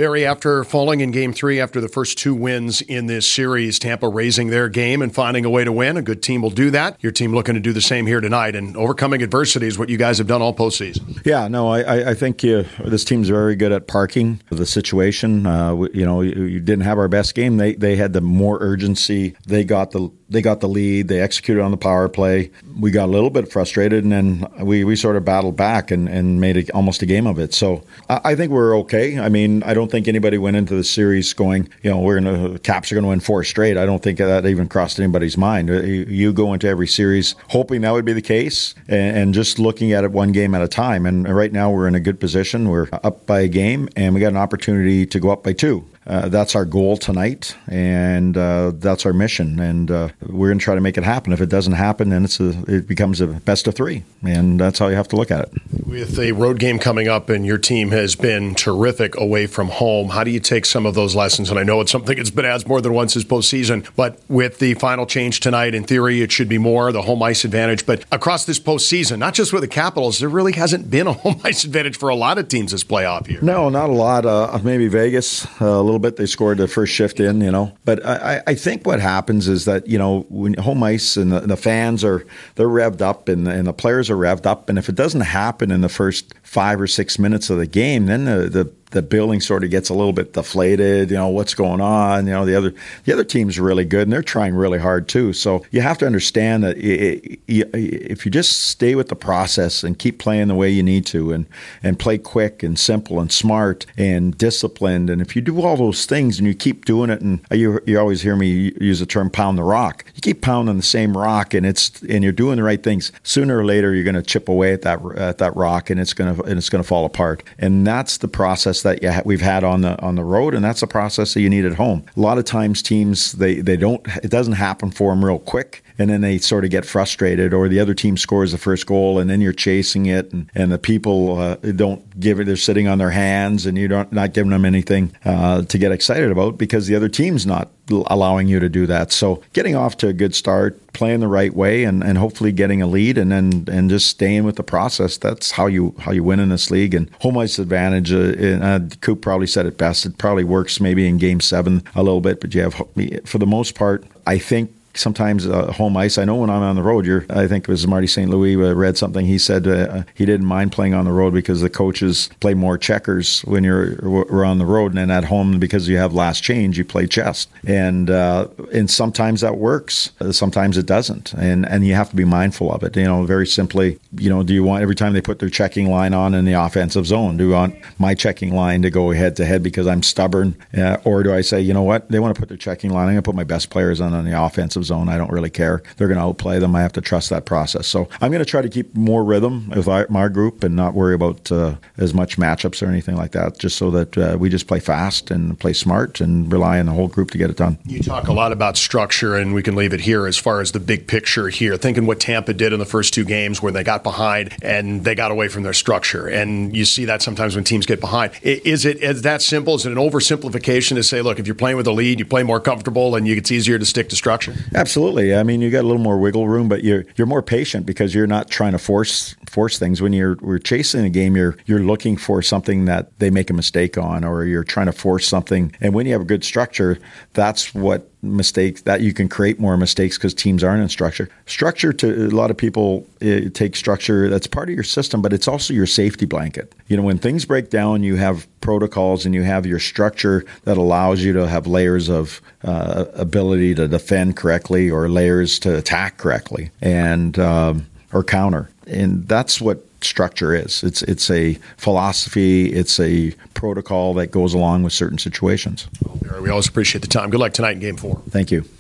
Barry, after falling in Game 3 after the first 2 wins in this series, Tampa raising their game and finding a way to win. A good team will do that. Your team looking to do the same here tonight, and overcoming adversity is what you guys have done all postseason. Yeah, no, I think this team's very good at parking the situation. You didn't have our best game. They had the more urgency. They got the lead. They executed on the power play. We got a little bit frustrated, and then we sort of battled back and made it almost a game of it. So I think we're okay. I mean, I don't think anybody went into the series going, Caps are going to win 4 straight. I don't think that even crossed anybody's mind. You go into every series hoping that would be the case and just looking at it one game at a time. And right now we're in a good position. We're up by a game, and we got an opportunity to go up by 2. That's our goal tonight, and that's our mission, and we're going to try to make it happen. If it doesn't happen, then it becomes a best of 3, and that's how you have to look at it. With a road game coming up, and your team has been terrific away from home, how do you take some of those lessons? And I know it's something that's been asked more than once this postseason, but with the final change tonight, in theory, it should be more the home ice advantage. But across this postseason, not just with the Capitals, there really hasn't been a home ice advantage for a lot of teams this playoff year. No, not a lot. Maybe Vegas, a little bit. They scored the first shift in, But I think what happens is that, when home ice and the fans they're revved up and the players are revved up. And if it doesn't happen in the first 5 or 6 minutes of the game, then the building sort of gets a little bit deflated. What's going on? The other team's really good, and they're trying really hard too. So you have to understand that if you just stay with the process and keep playing the way you need to, and play quick and simple and smart and disciplined, and if you do all those things and you keep doing it, and you always hear me use the term pound the rock. You keep pounding the same rock, and you're doing the right things. Sooner or later, you're going to chip away at that rock, and it's going to fall apart. And that's the process that we've had on the road, and that's the process that you need at home. A lot of times teams, it doesn't happen for them real quick, and then they sort of get frustrated, or the other team scores the first goal, and then you're chasing it, and the people don't give it. They're sitting on their hands, and you're not giving them anything to get excited about because the other team's not allowing you to do that. So getting off to a good start, playing the right way, and hopefully getting a lead, and just staying with the process. That's how you win in this league. And home ice advantage, Coop probably said it best. It probably works maybe in Game 7 a little bit, but you have, for the most part, I think, sometimes home ice. I know when I'm on the road, I think it was Marty St. Louis read something. He said he didn't mind playing on the road because the coaches play more checkers when we're on the road, and then at home, because you have last change, you play chess. And sometimes that works. Sometimes it doesn't. And you have to be mindful of it. Very simply, do you want, every time they put their checking line on in the offensive zone, do you want my checking line to go head to head because I'm stubborn? Or do I say, you know what, they want to put their checking line, I'm going to put my best players on the offensive zone. I don't really care. They're going to outplay them. I have to trust that process. So I'm going to try to keep more rhythm with my group and not worry about as much matchups or anything like that, just so that we just play fast and play smart and rely on the whole group to get it done. You talk a lot about structure, and we can leave it here as far as the big picture here. Thinking what Tampa did in the first 2 games where they got behind and they got away from their structure. And you see that sometimes when teams get behind. Is it that simple? Is it an oversimplification to say, look, if you're playing with a lead, you play more comfortable and it's easier to stick to structure? Absolutely. I mean, you got a little more wiggle room, but you're more patient because you're not trying to force things. When we're chasing a game, you're looking for something that they make a mistake on, or you're trying to force something. And when you have a good structure, that's what mistakes that you can create more mistakes because teams aren't in structure. Structure, to a lot of people, take structure, that's part of your system, but it's also your safety blanket. When things break down, you have protocols and you have your structure that allows you to have layers of ability to defend correctly or layers to attack correctly and or counter. And that's what structure is. It's a philosophy. It's a protocol that goes along with certain situations. We always appreciate the time. Good luck tonight in Game 4. Thank you.